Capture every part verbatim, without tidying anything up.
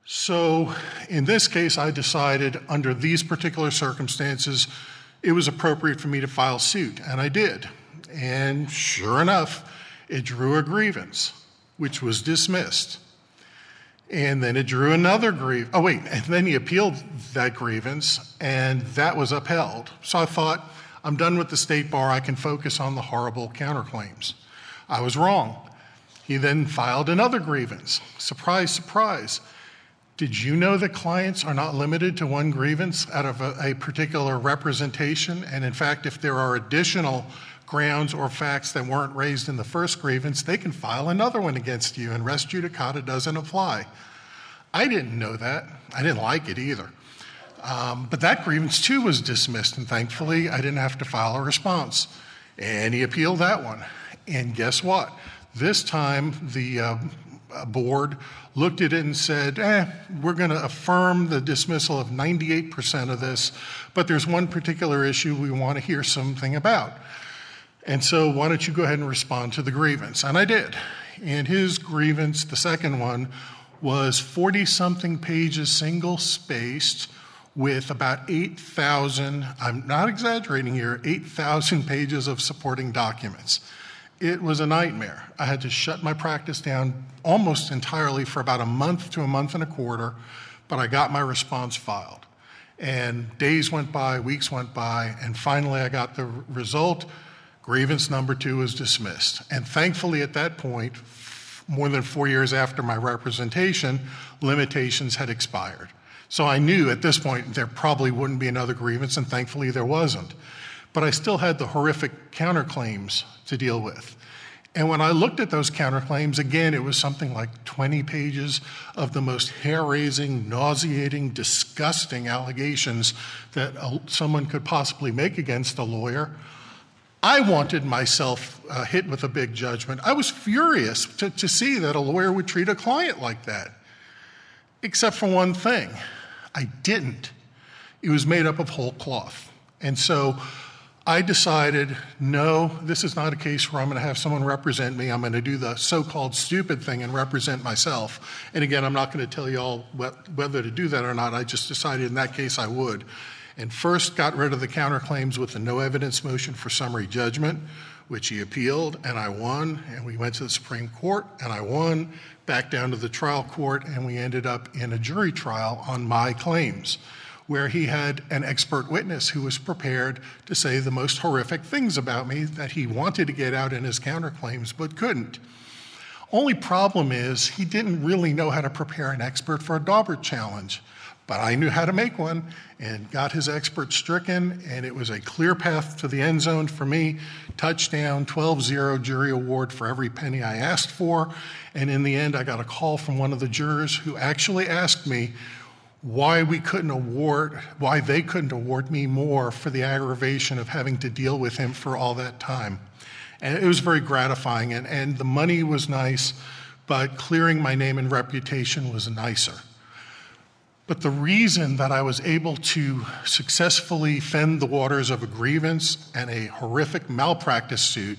So in this case, I decided under these particular circumstances, it was appropriate for me to file suit, and I did. And sure enough, it drew a grievance, which was dismissed. And then it drew another grievance. Oh, wait, and then he appealed that grievance, and that was upheld. So I thought, I'm done with the state bar. I can focus on the horrible counterclaims. I was wrong. He then filed another grievance. Surprise, surprise. Did you know that clients are not limited to one grievance out of a, a particular representation? And in fact, if there are additional grounds or facts that weren't raised in the first grievance, they can file another one against you, and res judicata doesn't apply. I didn't know that. I didn't like it either. Um, but that grievance too was dismissed, and thankfully I didn't have to file a response. And he appealed that one. And guess what? This time the uh, board looked at it and said, eh, we're going to affirm the dismissal of ninety-eight percent of this, but there's one particular issue we want to hear something about. And so why don't you go ahead and respond to the grievance? And I did. And his grievance, the second one, was forty-something pages single-spaced with about eight thousand, I'm not exaggerating here, eight thousand pages of supporting documents. It was a nightmare. I had to shut my practice down almost entirely for about a month to a month and a quarter, but I got my response filed. And days went by, weeks went by, and finally I got the result. Grievance number two was dismissed. And thankfully at that point, more than four years after my representation, limitations had expired. So I knew at this point there probably wouldn't be another grievance, and thankfully there wasn't. But I still had the horrific counterclaims to deal with. And when I looked at those counterclaims, again, it was something like twenty pages of the most hair-raising, nauseating, disgusting allegations that someone could possibly make against a lawyer. I wanted myself uh, hit with a big judgment. I was furious to, to see that a lawyer would treat a client like that, except for one thing. I didn't. It was made up of whole cloth. And so I decided, no, this is not a case where I'm going to have someone represent me. I'm going to do the so-called stupid thing and represent myself. And again, I'm not going to tell you all whether to do that or not. I just decided in that case I would. And first got rid of the counterclaims with the no evidence motion for summary judgment, which he appealed, and I won. And we went to the Supreme Court, and I won, back down to the trial court, and we ended up in a jury trial on my claims, where he had an expert witness who was prepared to say the most horrific things about me that he wanted to get out in his counterclaims but couldn't. Only problem is he didn't really know how to prepare an expert for a Daubert challenge. But I knew how to make one and got his expert stricken, and it was a clear path to the end zone for me. Touchdown, twelve zero jury award for every penny I asked for. And in the end, I got a call from one of the jurors who actually asked me why we couldn't award, why they couldn't award me more for the aggravation of having to deal with him for all that time. And it was very gratifying, and, and the money was nice, but clearing my name and reputation was nicer. But the reason that I was able to successfully fend the waters of a grievance and a horrific malpractice suit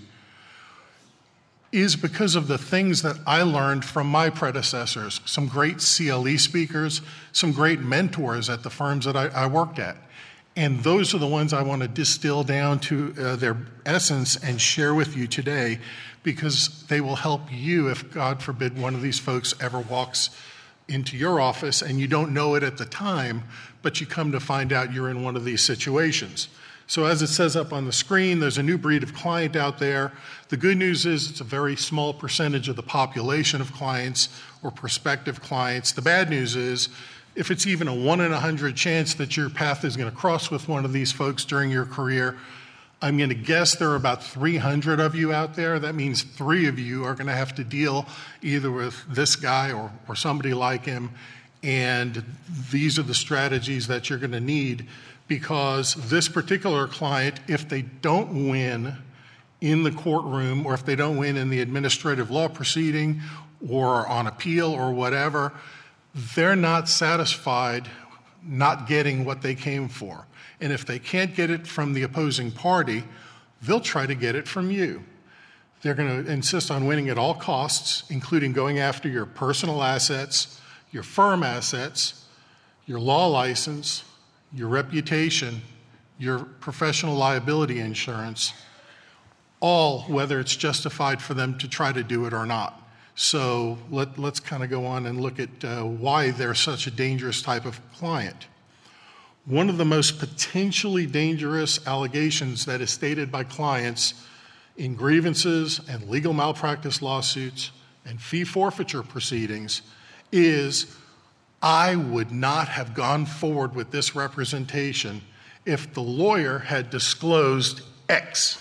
is because of the things that I learned from my predecessors, some great C L E speakers, some great mentors at the firms that I, I worked at. And those are the ones I want to distill down to uh, their essence and share with you today, because they will help you if, God forbid, one of these folks ever walks into your office and you don't know it at the time, but you come to find out you're in one of these situations. So as it says up on the screen, there's a new breed of client out there. The good news is it's a very small percentage of the population of clients or prospective clients. The bad news is if it's even a one in a hundred chance that your path is going to cross with one of these folks during your career, I'm going to guess there are about three hundred of you out there. That means three of you are going to have to deal either with this guy or, or somebody like him. And these are the strategies that you're going to need, because this particular client, if they don't win in the courtroom, or if they don't win in the administrative law proceeding or on appeal or whatever, they're not satisfied not getting what they came for. And if they can't get it from the opposing party, they'll try to get it from you. They're going to insist on winning at all costs, including going after your personal assets, your firm assets, your law license, your reputation, your professional liability insurance, all whether it's justified for them to try to do it or not. So let, let's kind of go on and look at uh, why they're such a dangerous type of client. One of the most potentially dangerous allegations that is stated by clients in grievances and legal malpractice lawsuits and fee forfeiture proceedings is, I would not have gone forward with this representation if the lawyer had disclosed X.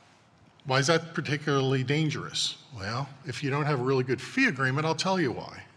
Why is that particularly dangerous? Well, if you don't have a really good fee agreement, I'll tell you why.